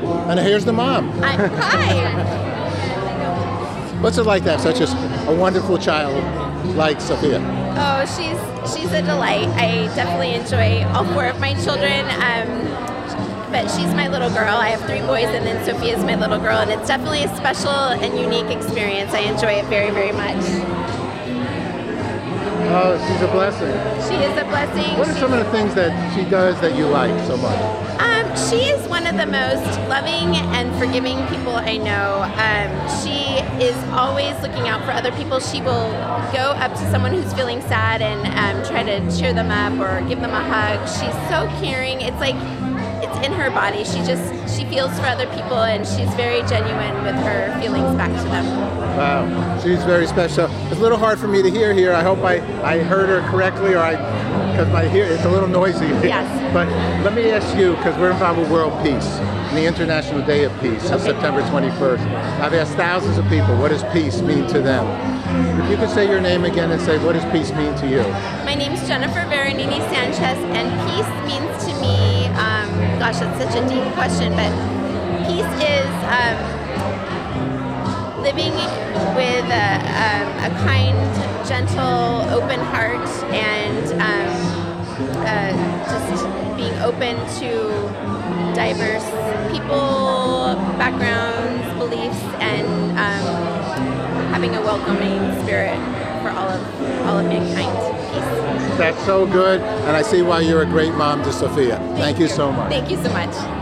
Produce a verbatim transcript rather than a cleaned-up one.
And here's the mom. I, hi. What's it like to have such a, a wonderful child like Sophia? Oh, she's she's a delight. I definitely enjoy all four of my children. Um, but she's my little girl. I have three boys, and then Sophia's my little girl, and it's definitely a special and unique experience. I enjoy it very, very much. Oh, she's a blessing. She is a blessing. What are She's, some of the things that she does that you like so much? Um, she is one of the most loving and forgiving people I know. Um, she is always looking out for other people. She will go up to someone who's feeling sad and um, try to cheer them up or give them a hug. She's so caring. It's like it's in her body. She just she feels for other people, and she's very genuine with her feelings back to them. Wow, she's very special. It's a little hard for me to hear here. I hope I, I heard her correctly, or I, because my hear it's a little noisy. Yes. But let me ask you, because we're involved with World Peace, and the International Day of Peace, on Okay. September twenty-first. I've asked thousands of people, what does peace mean to them? If you could say your name again and say, what does peace mean to you? My name's Jennifer Veronini Sanchez, and peace means to me, um, gosh, that's such a deep question, but peace is um, living with a, um, a kind, gentle, open heart, and um, uh, just being open to diverse people, backgrounds, beliefs, and um, having a welcoming spirit for all of all of mankind. Peace. That's so good, and I see why you're a great mom to Sophia. Thank, Thank you so much. Thank you so much.